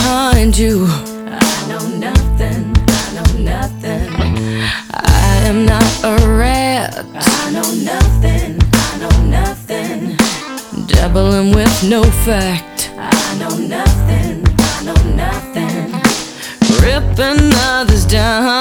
behind you. I know nothing, I know nothing. I am not a rat. I know nothing, I know nothing. Dabbling with no fact. I know nothing, I know nothing. Ripping others down.